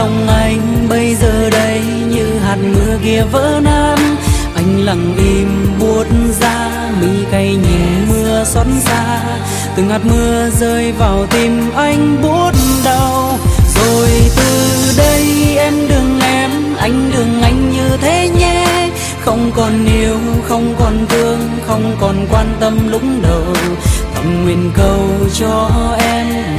lòng anh bây giờ đây như hạt mưa kia vỡ nát. Anh lặng im buốt ra mi cay nhìn mưa xót xa, từng hạt mưa rơi vào tim anh buốt đau. Rồi từ đây em đừng em, anh đừng anh như thế nhé. Không còn yêu, không còn thương, không còn quan tâm lúc đầu. Thầm nguyện cầu cho em